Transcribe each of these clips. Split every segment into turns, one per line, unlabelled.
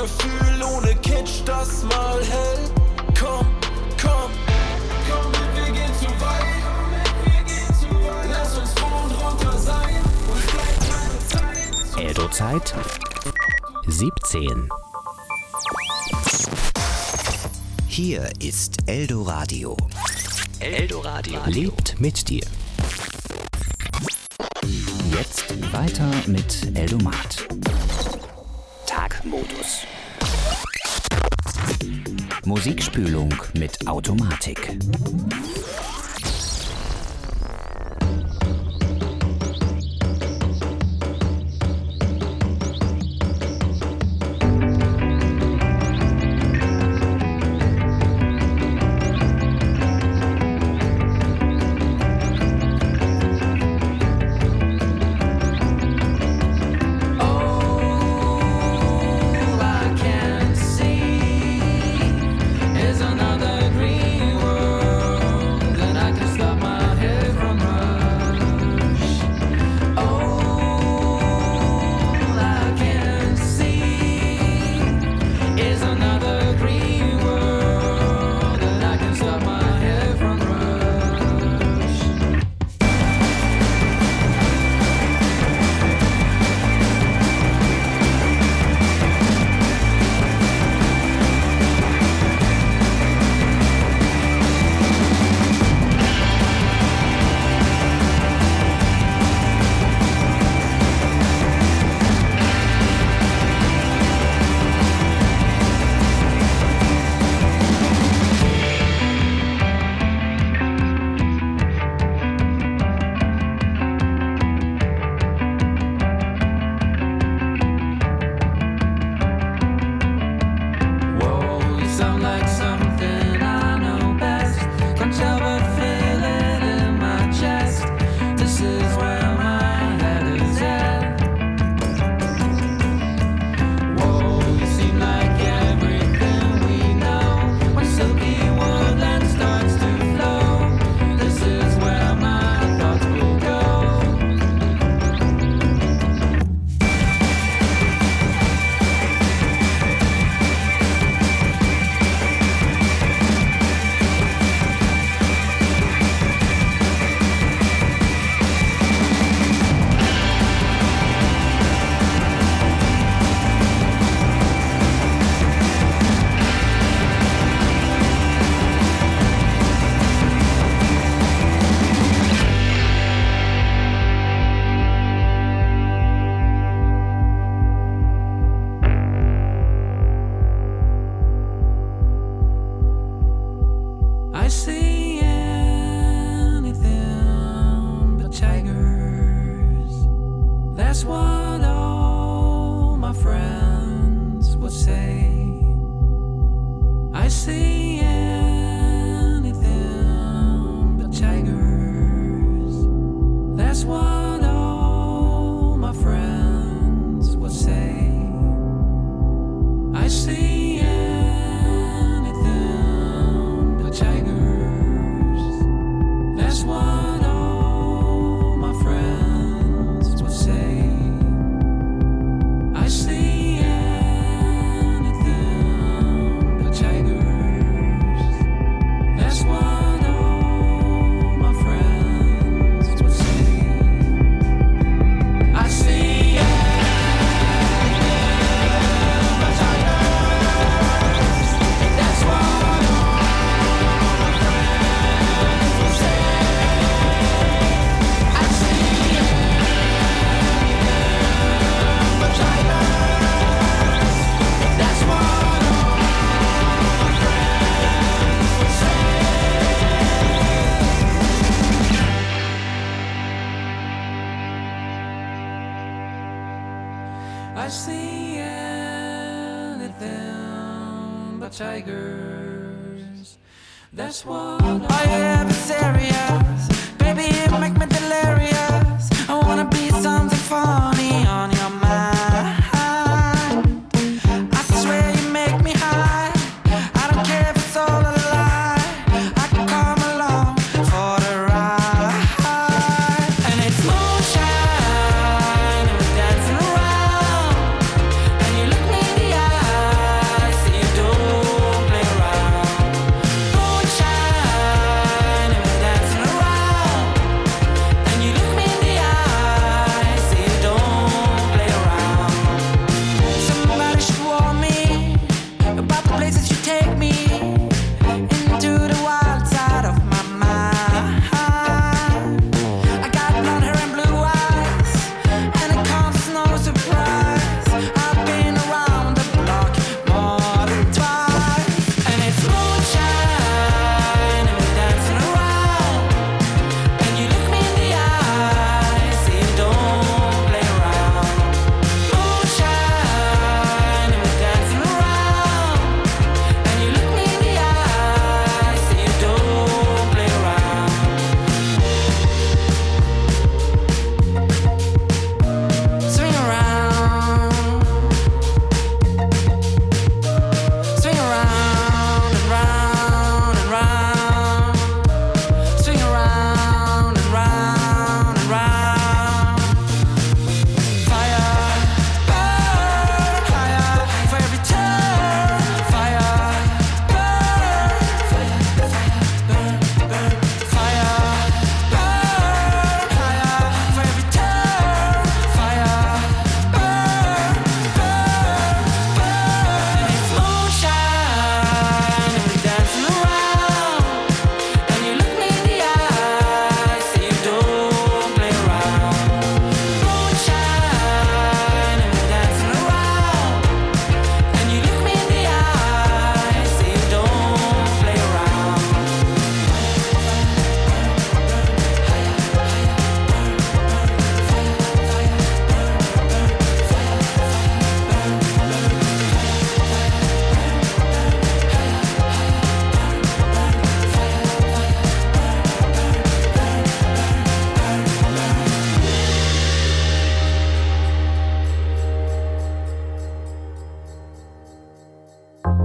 Gefühl ohne Kitsch, das mal hält. Komm, komm, komm mit, wir gehen zu weit. Lass uns vor und runter sein und bleibt keine Zeit.
Eldo-Zeit 17.
Hier ist Eldoradio.
Eldoradio lebt mit dir. Jetzt weiter mit Eldomat. Tagmodus. Musikspülung mit Automatik.
Tigers. That's what I am serious. Baby, it make me delirious. I wanna be something funny on your mind. I swear you make me high. I don't care if it's all a lie. I can come along for the ride. And it's moonshine, and we're dancing around. And you look me in the eye.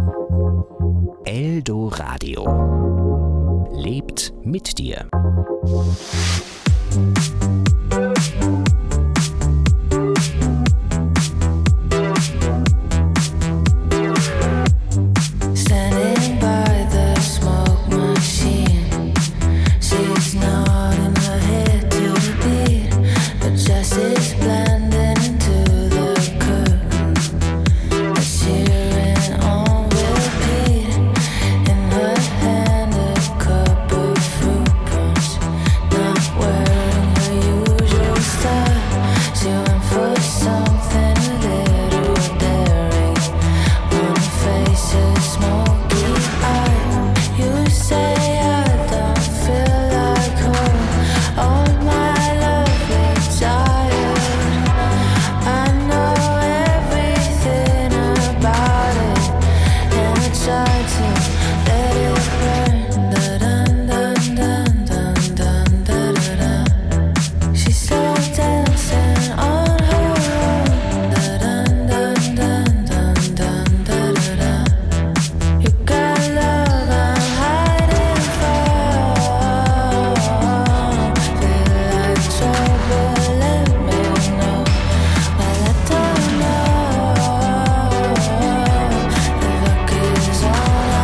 Eldoradio. Lebt mit dir.
All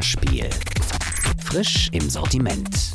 Vorspiel. Frisch im Sortiment.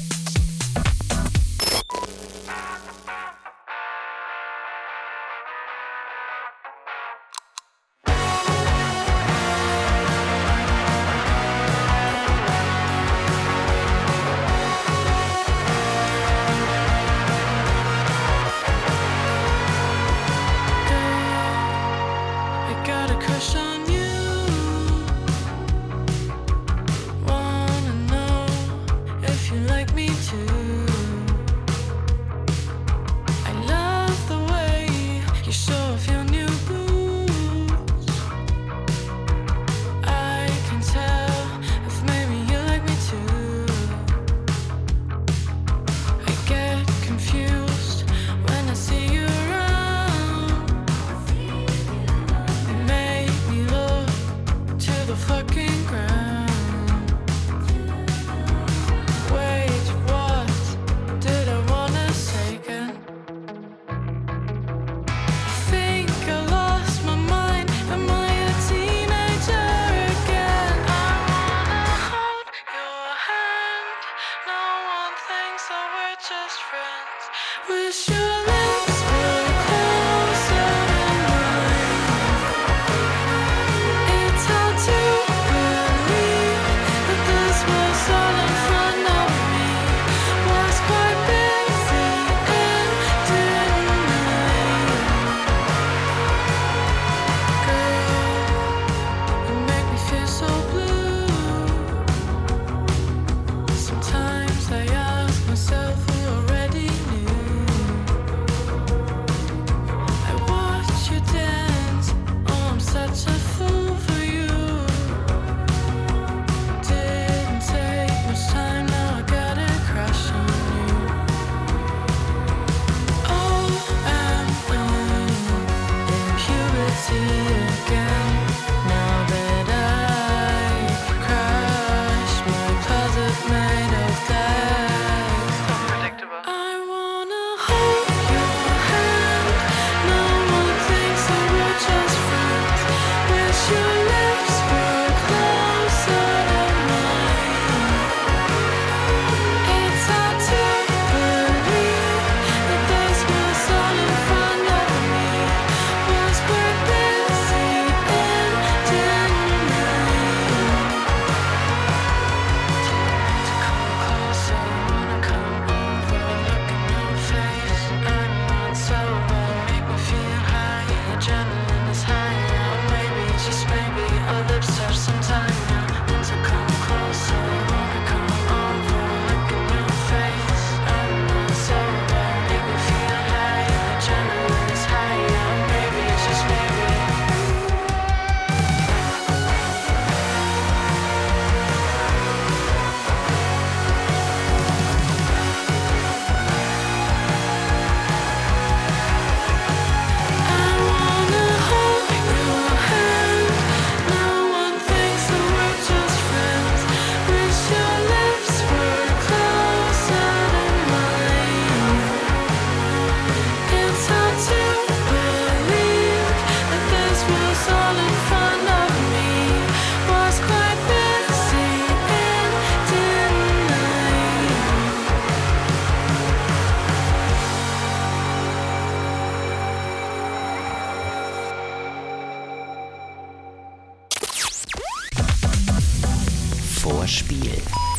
Vorspiel.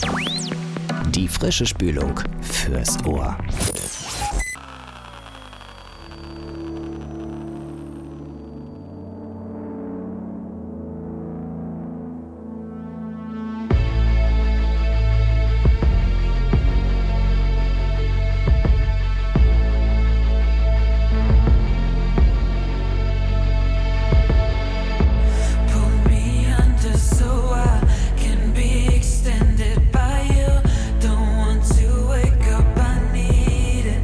Die frische Spülung fürs Ohr.
Extended by you, don't want to wake up, I need it.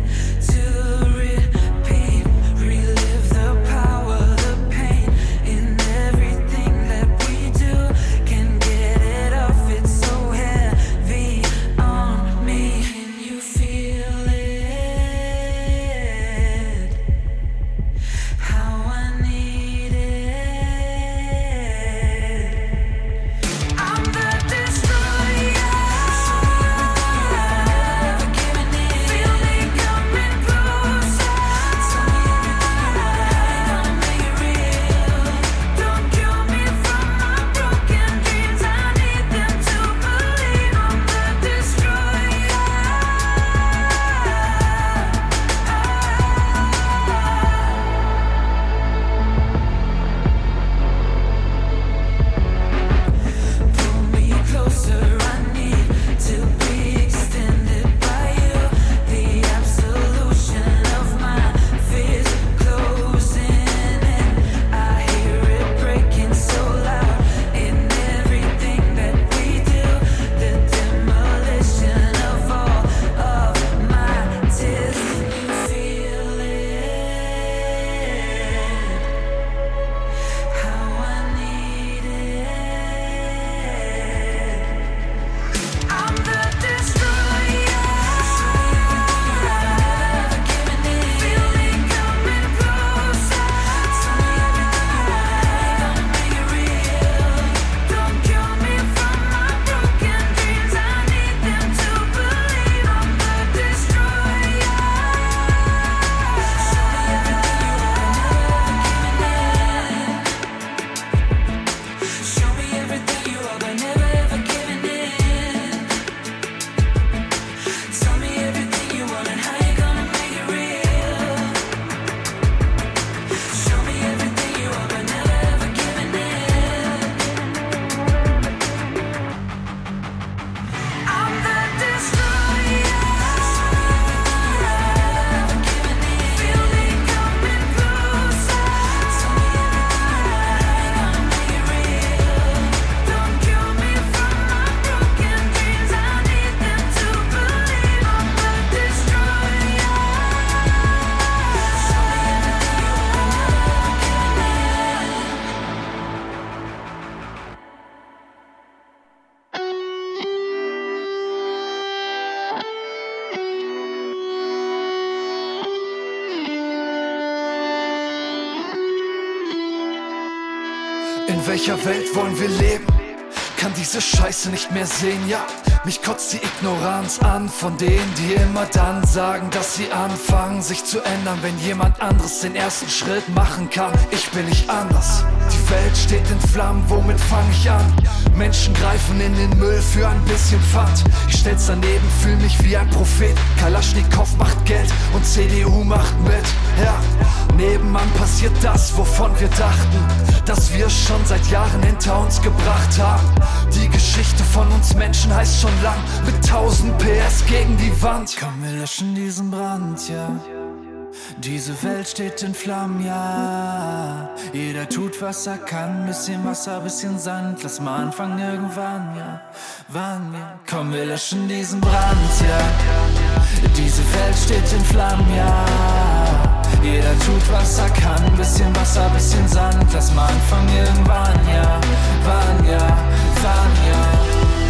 In welcher Welt wollen wir leben? Kann diese Scheiße nicht mehr sehen, ja. Mich kotzt die Ignoranz an von denen, die immer dann sagen, dass sie anfangen, sich zu ändern, wenn jemand anderes den ersten Schritt machen kann. Ich bin nicht anders. Die Welt steht in Flammen, womit fang ich an? Menschen greifen in den Müll für ein bisschen Pfand. Ich stell's daneben, fühl mich wie ein Prophet. Kalaschnikow macht Geld und CDU macht mit. Ja, nebenan passiert das, wovon wir dachten, dass wir schon seit Jahren hinter uns gebracht haben. Die Geschichte von uns Menschen heißt schon lang, mit 1000 PS gegen die Wand. Komm, wir löschen diesen Brand, ja. Diese Welt steht in Flammen, ja. Jeder tut, was er kann. Bisschen Wasser, bisschen Sand. Lass mal anfangen irgendwann, ja. Wann, ja. Komm, wir löschen diesen Brand, ja. Diese Welt steht in Flammen, ja. Jeder tut, was er kann. Bisschen Wasser, bisschen Sand. Lass mal anfangen irgendwann, ja. Wann, ja. Wann, ja.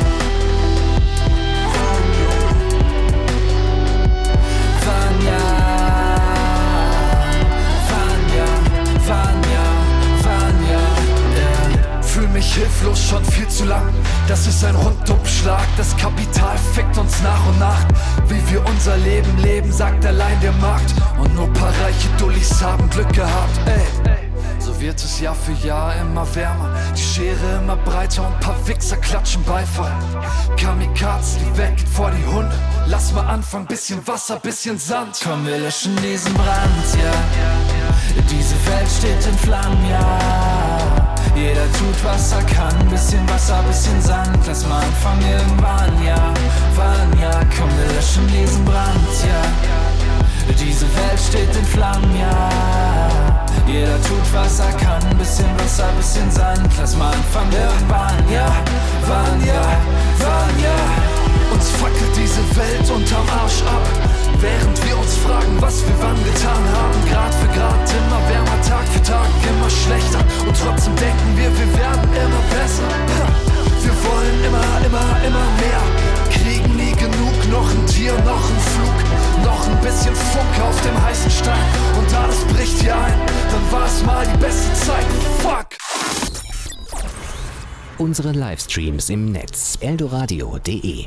Wann, ja. Fühl mich hilflos schon viel zu lang. Das ist ein Rundumschlag. Das Kapital fickt uns nach und nach. Wie wir unser Leben leben, sagt allein der Markt. Und nur paar reiche Dullis haben Glück gehabt. Ey, so wird es Jahr für Jahr immer wärmer. Die Schere immer breiter und paar Wichser klatschen Beifall. Kamikaze, die Welt geht vor die Hunde. Lass mal anfangen, bisschen Wasser, bisschen Sand. Komm, wir löschen diesen Brand, ja. Diese Welt steht in Flammen, ja. Jeder tut, was er kann. Bisschen Wasser, bisschen Sand. Lass mal anfangen irgendwann, ja. Wann, ja. Komm, wir löschen diesen Brand, ja. Diese Welt steht in Flammen, ja. Jeder tut, was er kann. Bisschen Wasser, bisschen Sand. Lass mal anfangen irgendwann, ja. Wann, ja. Wann, ja. Uns fackelt diese Welt unterm Arsch ab, während wir uns fragen, was wir wann getan haben. Grad für Grad, immer wärmer, Tag für Tag, immer schlechter. Und trotzdem denken wir werden immer besser. Wir wollen immer mehr. Kriegen nie genug, noch ein Tier, noch ein Flug, noch ein bisschen Funke auf dem heißen Stein. Und alles bricht hier ein, dann war es mal die beste Zeit. Fuck!
Unsere Livestreams im Netz eldoradio.de.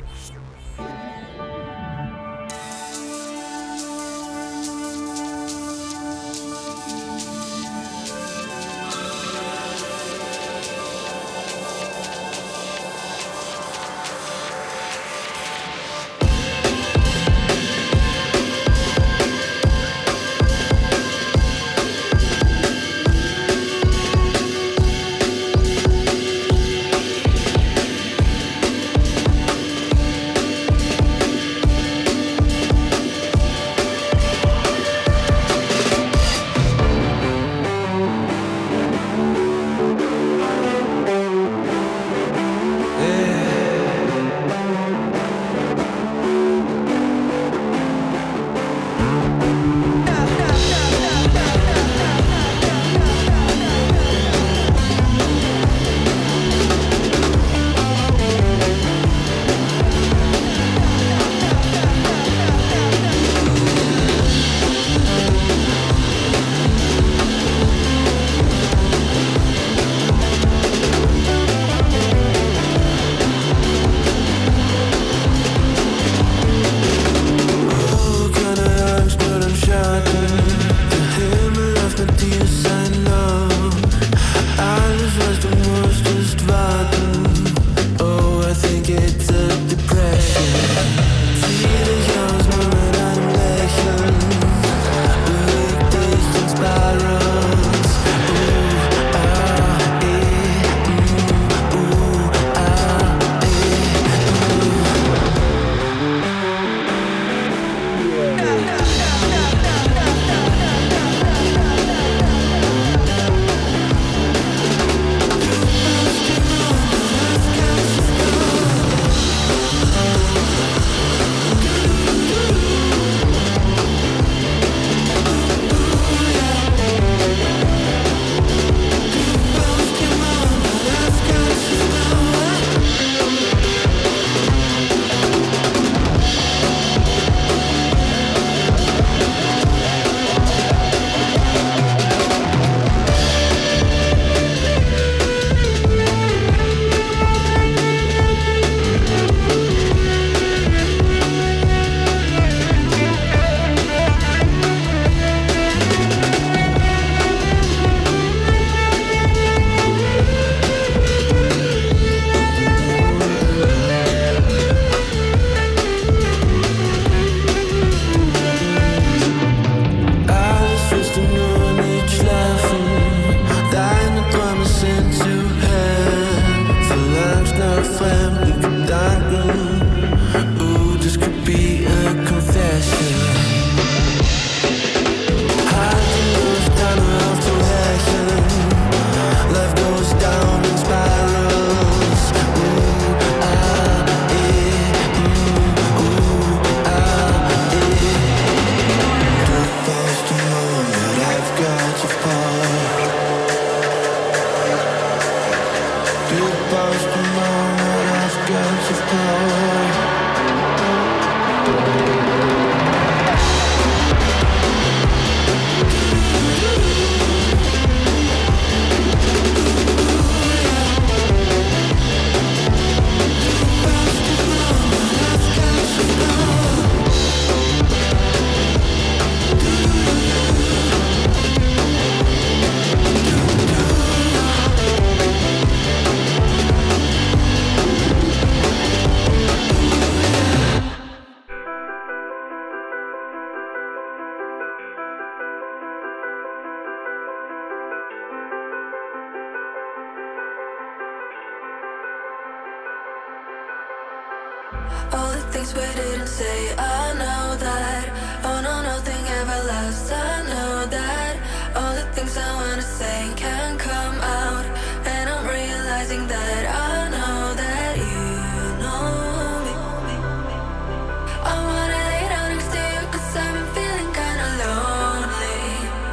All the things we didn't say, I know that. Oh no, nothing ever lasts, I know that. All the things I wanna say can't come out, and I'm realizing that I know that you know me. I wanna lay down next to you, 'cause I've been feeling kinda lonely.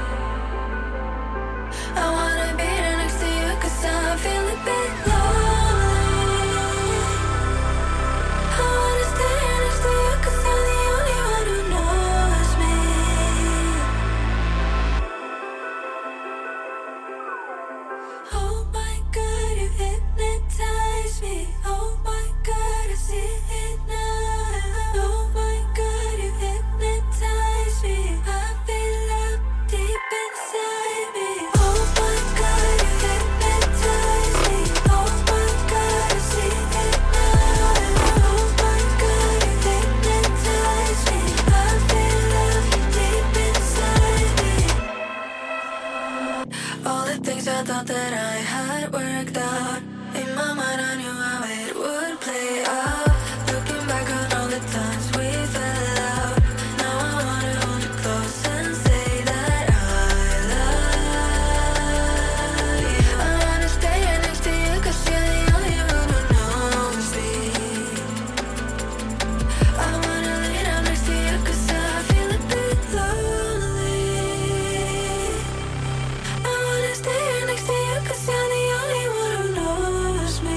I wanna be there next to you, 'cause I feel a bit lonely. That I had worked out in my mind, I knew how it would play out. Looking back on all the times we fell out, now I wanna hold you close and say that I love you. I wanna stay right next to you, 'cause you're the only one who knows me. I wanna lay down next to you, 'cause I feel a bit lonely. I wanna stay right next to you, 'cause you're the only one who knows me.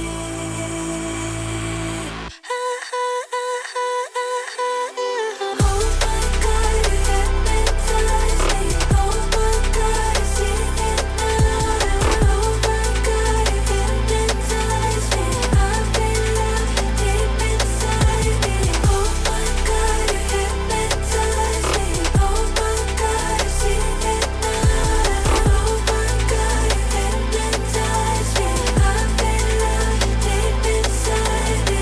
Oh my God, you hypnotize me. Oh my God, I see it now. Oh my God, you hypnotize me. I feel love deep inside me. Oh my God, you hypnotize me. Oh my God, I see it now. Oh my God, you hypnotize me. I feel love deep inside me.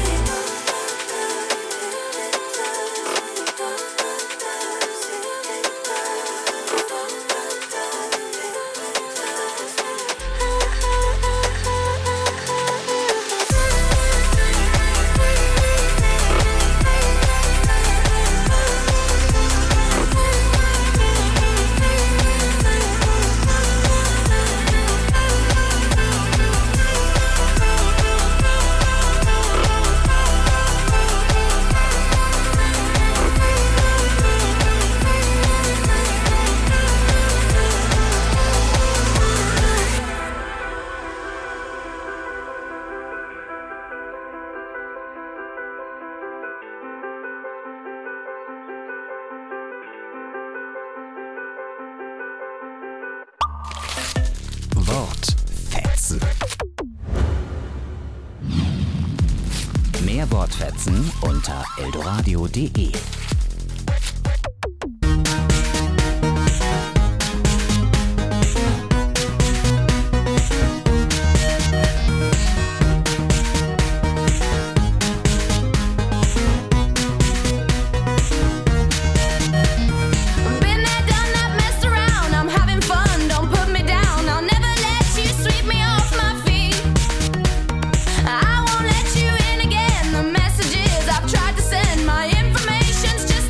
Wortfetzen. Mehr Wortfetzen unter eldoradio.de.
I won't let you in again. The messages I've tried to send, my information's just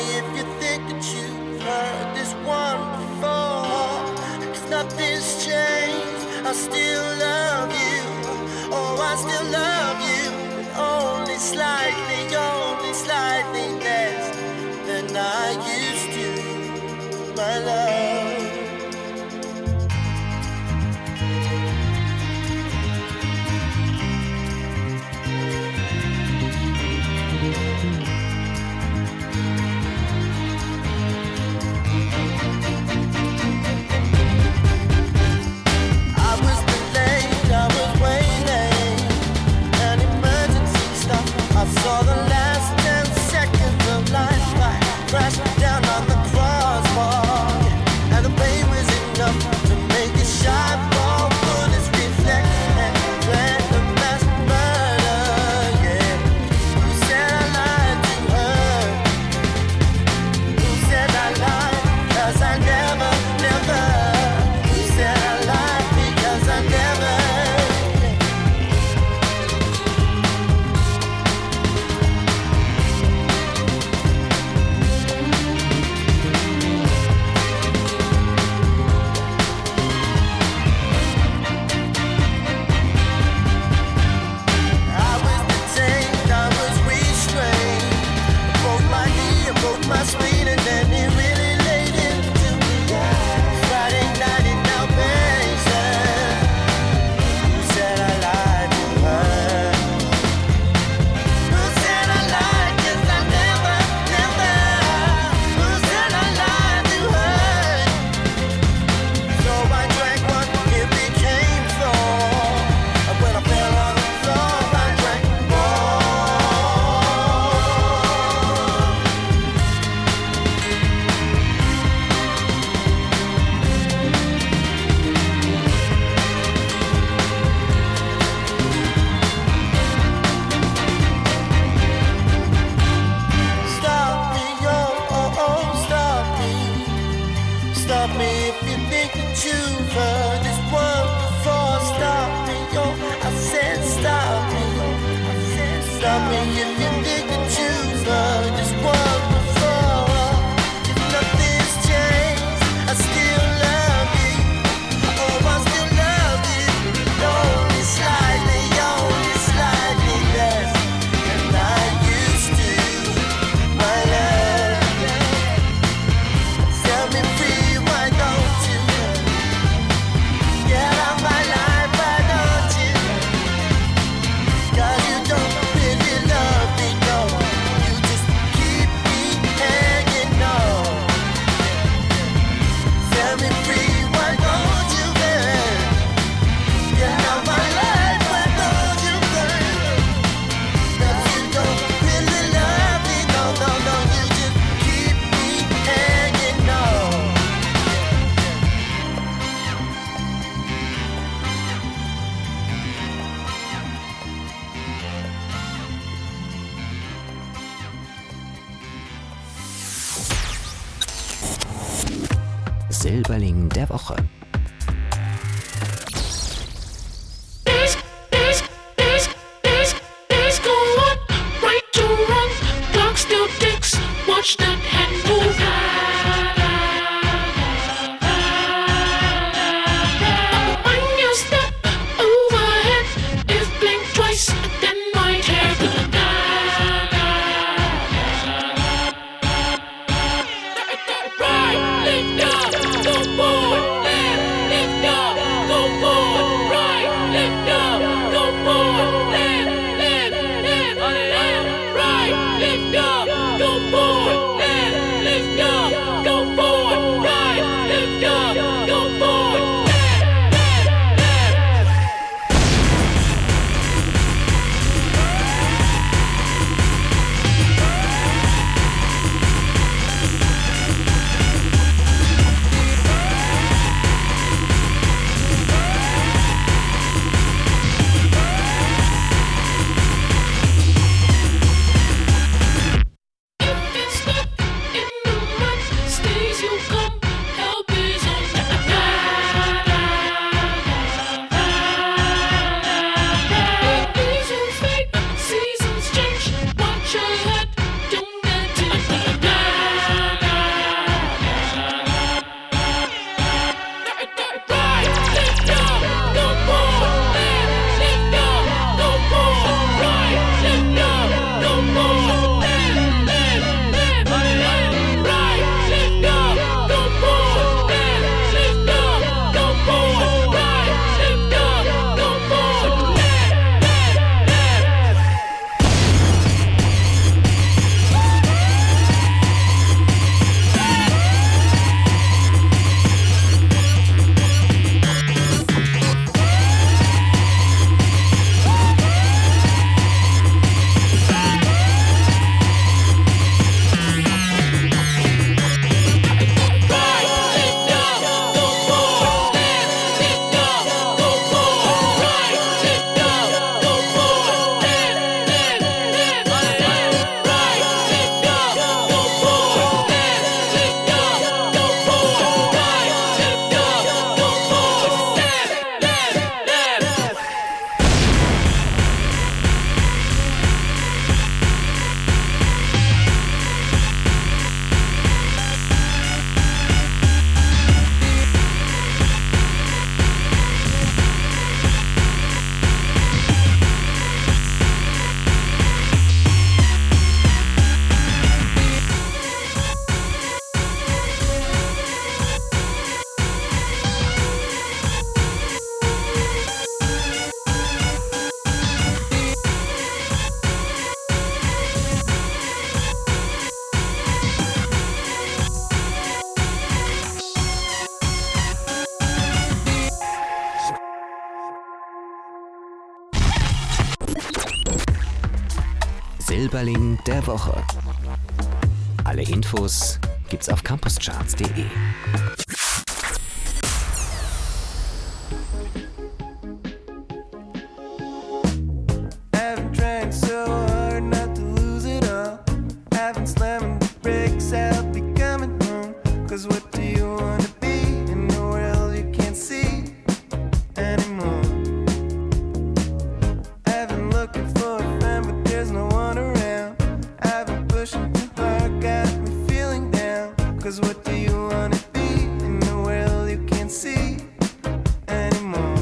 if you think that you've heard this one before. 'Cause nothing's changed, I still love you. Oh, I still love you. Only slightly less than I used to, my love. I saw the last 10 seconds of life crash down on the crossbar, and the pain was enough to make a shot ball bullets reflect and plan the mass murder. Yeah, who said I lied to her? Who said I lied? 'Cause I never. Who said I lied? Because I never. My spleen, and then it really laid into me. Friday night in outpatient. Who said I lied to her? Who said I lied? 'Cause I never. Who said I lied to her? So I drank one, it became four. When I fell on the floor, I drank more. Stop me if you think that you've heard this one before. Stop me, I said stop me. Stop me if you think that you've heard this one before. If nothing's changed, I still love you. Oh, I still love you. Only slightly less than I used to, my love. Set me free, why don't you get out my life, why don't you? 'Cause you don't really love me, no. You just keep me hanging on. Set me free, why don't you, babe? Get out my life, why don't you, babe? 'Cause you don't really love me, no. You just keep me hanging on.
Silberling der Woche.
Days go on, right to wrong, clock still ticks, watch that hand move. When you step overhead, if blink twice, then right hair will right, lift up, go forward, lift up, go forward, right, lift up, go forward, right, lift up, go forward, lift up, go forward, right, lift up, go forward,
Silberling der Woche. Alle Infos gibt's auf campuscharts.de.
I've been trying so hard not to lose it all. I've been slamming the brakes, I'll be coming home. 'Cause what do you wanna be in the world you can't see anymore? I've been looking for a friend, but there's no one around. I've been pushing too hard, got me feeling down. 'Cause what do you wanna be in the world you can't see anymore?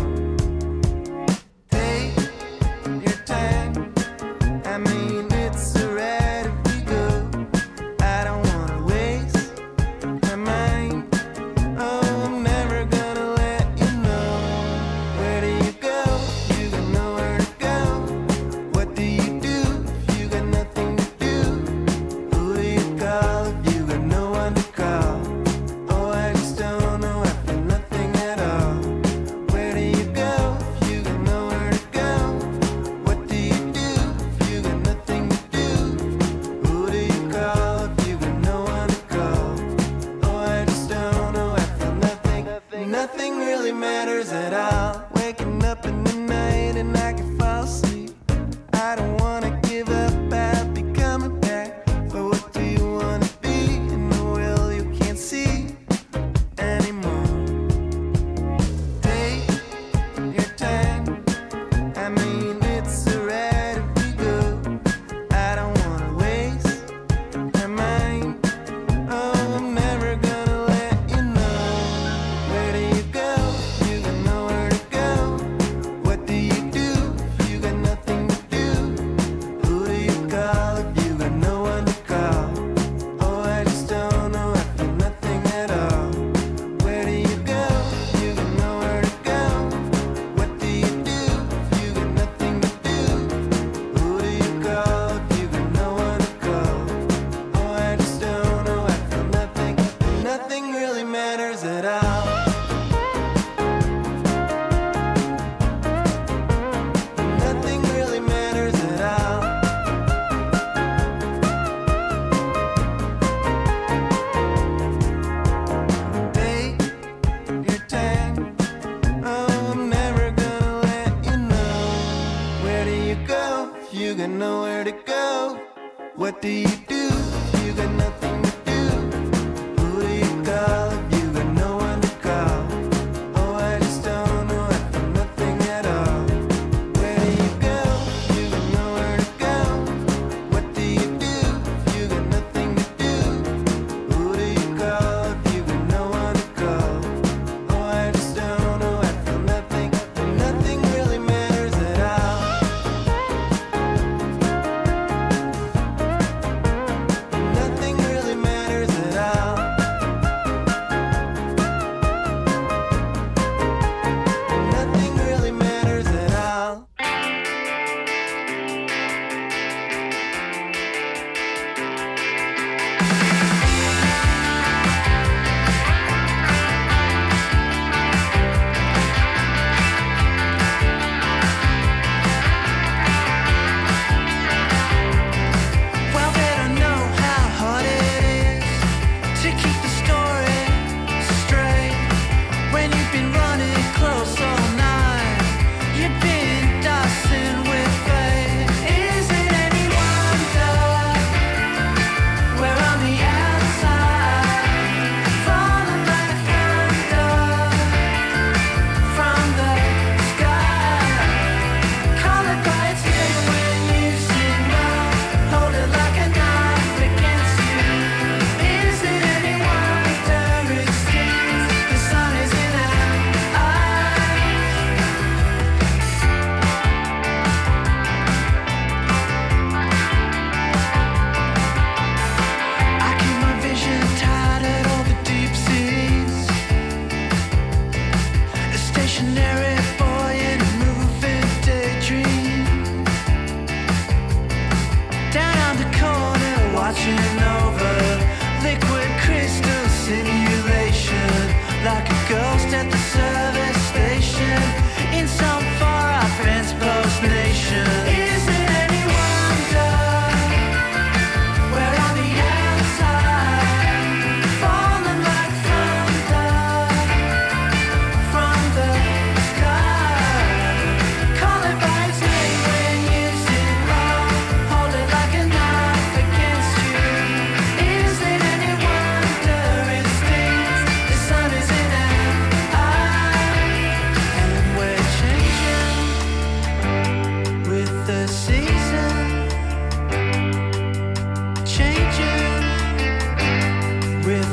Take your time. I mean, it's alright if we go. I don't wanna waste my mind. Oh, I'm never gonna let you know. Where do you go? You got nowhere to go. What do you do if you got nothing to do? Who do you call if you got no one to call? Oh, I just don't know. I feel nothing at all. Where do you go if you got nowhere to go? What do you do if you got nothing to do? Who do you call if you got no one to call? Oh, I just don't know. I feel nothing. Nothing really matters at all. Waking up in the night and I can fall asleep. I don't wanna give up. I'll be coming back. But what do you wanna be in the world you can't see anymore? Take your time. I mean, it's alright if we go. I don't wanna waste my mind. Oh, I'm never gonna let you know. Where do you go? You got nowhere to go. What do you do if you got nothing to do? Who do you call if you got no one to call? Oh, I just don't know. I feel nothing at all. Where do you go? You got nowhere to go. What do you do if you got nothing to do? Who do you call if you got no one to call? Oh, I just don't know. I feel nothing. Nothing really matters at all. Nothing really matters at all. Take your time. Oh, I'm never gonna let you know. Where do you go if you got nowhere to go? What do you do if you got nothing to do? Who do you call if you got no one to call? Oh, I just don't know. I feel nothing at all. Where do you go if you got nowhere to go? What do you do if you got nothing to do? Who do you call if you got no one to call? Oh, I just don't know. I feel nothing. Nothing really matters at all.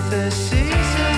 the season.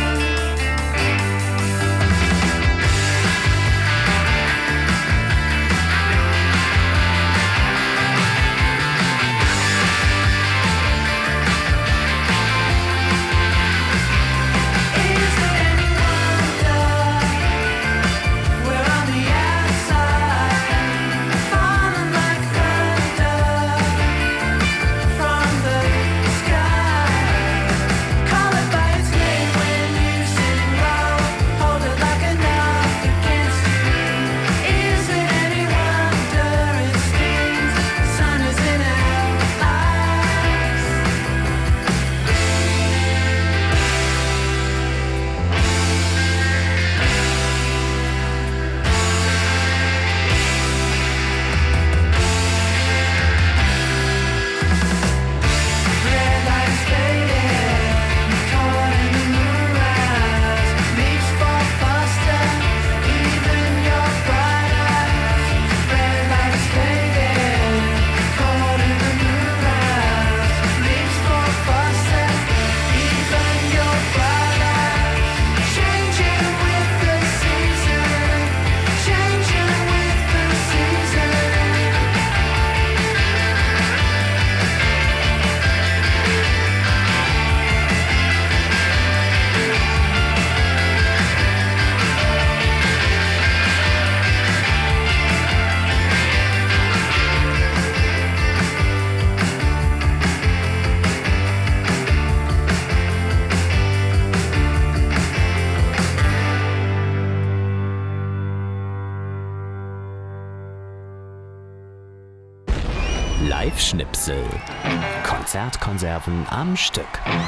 Live-Schnipsel. Konzertkonserven am Stück.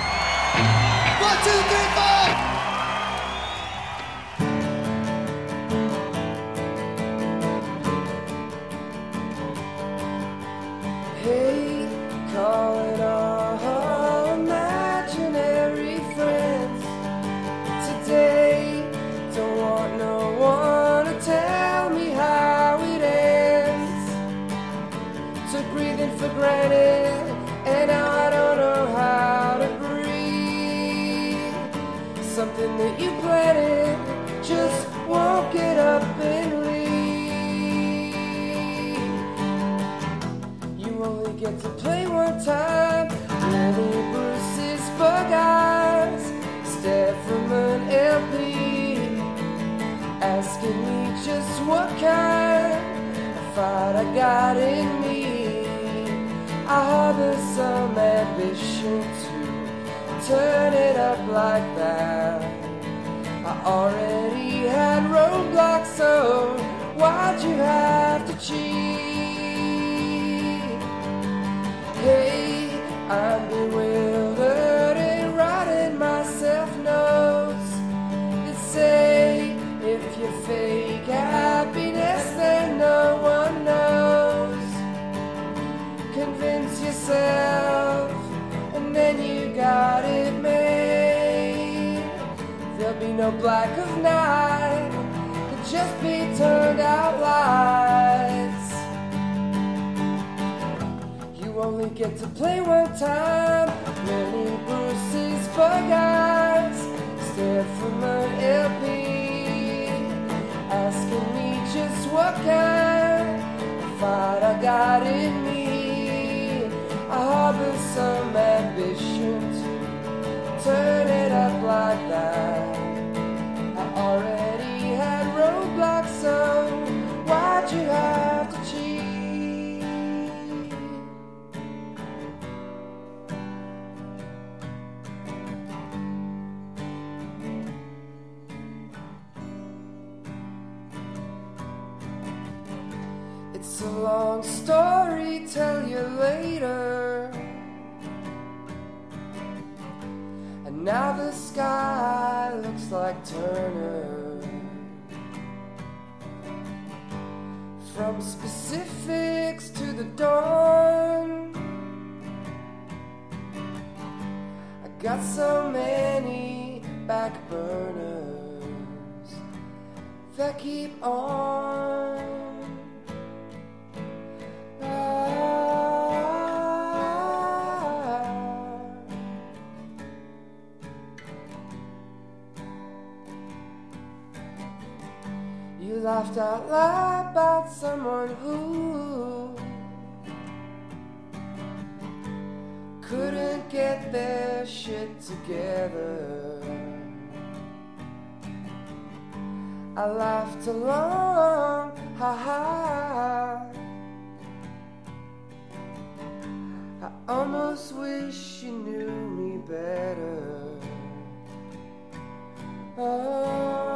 1, 2, 3, 4! Hey, calling all imaginary friends today. Don't want no one to tell me how it ends. Took breathing for granted, and now I don't know how to breathe. Something that you planted just won't get up and leave. Only get to play one time. Lenny Bruce's bug eyes stare from an LP, asking me just what kind of fight I got in me. I harbor some ambition to turn it up like that. I already had roadblocks, so why'd you have to cheat? Hey, I'm bewildered and writing myself notes that say if you fake happiness then no one knows. Convince yourself and then you got it made. There'll be no black of night, it'll just be turned out lights. You only get to play one time. Lenny Bruce's bug eyes stare from an LP, asking me just what kind of fight I got in me. I harbor some ambition to turn it up like that. I already had roadblocks, so why'd you have to cheat? It's a long story, tell you later. And now the sky looks like Turner. From specifics to the dawn, I got so many back burners that keep on.
You laughed out loud about someone who couldn't get their shit together. I laughed along, ha ha. I almost wish you knew me better. Oh,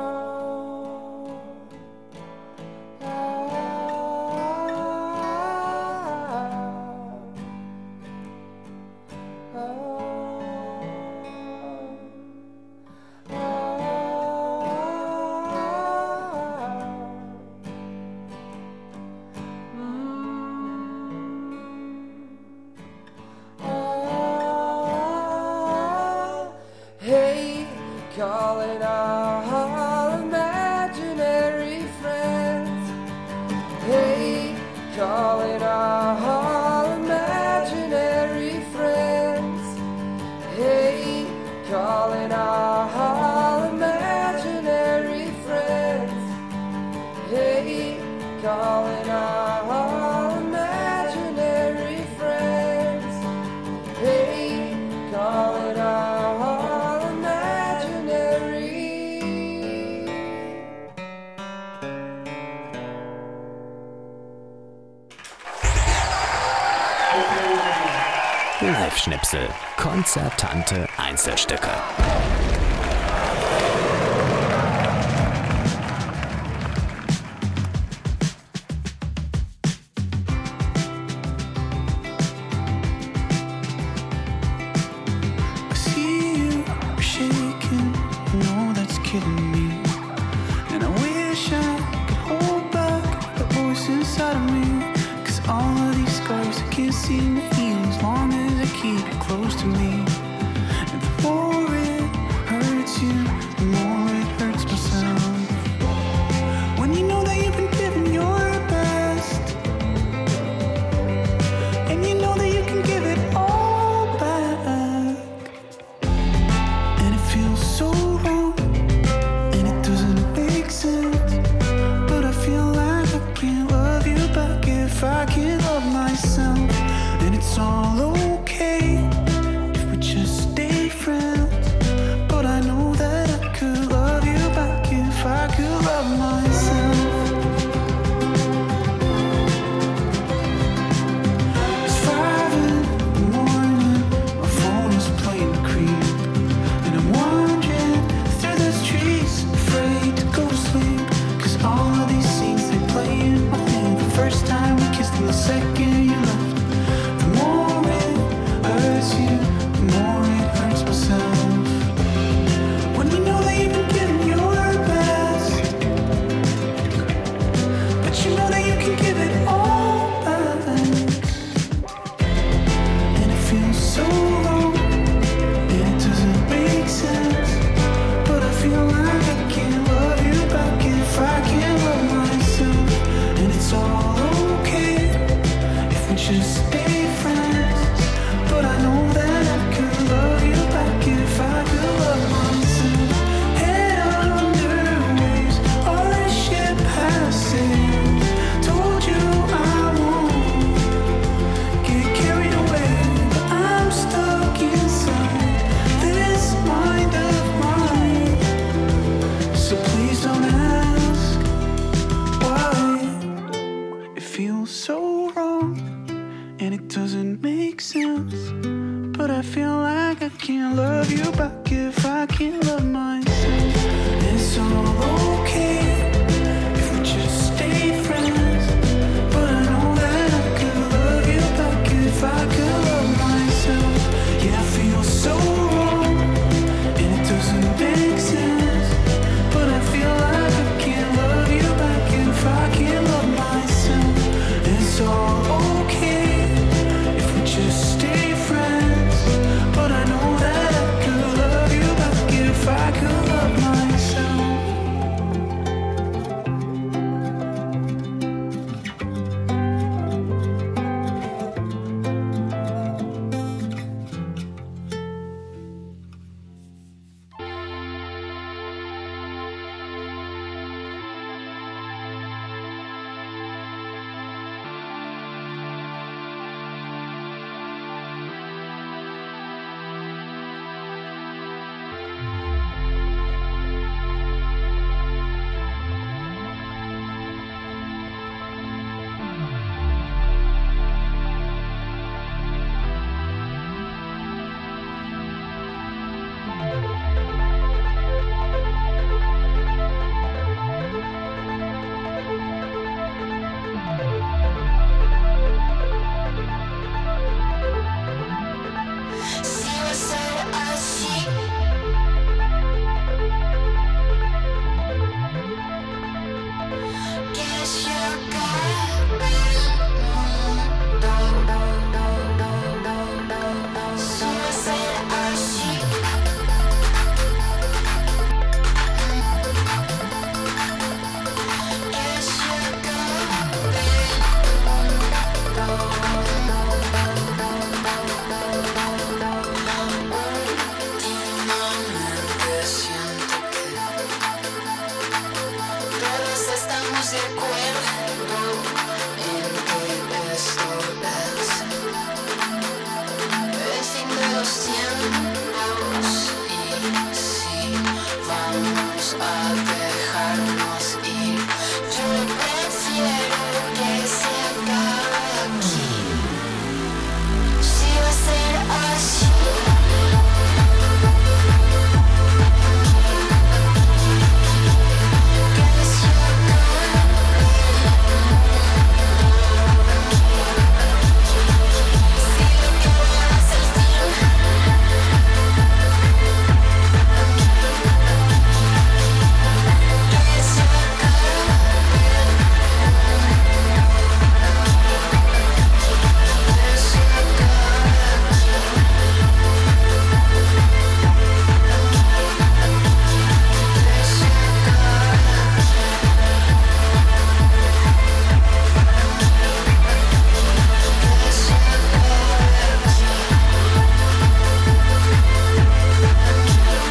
hey, calling all imaginary friends. Hey, calling all imaginary friends. Hey, calling all imaginary friends. Hey, calling all imaginary friends. Hey, calling all imaginary.
Live-Schnipsel. Konzertante Einzelstücke.
I see you shaking, no, that's killing me.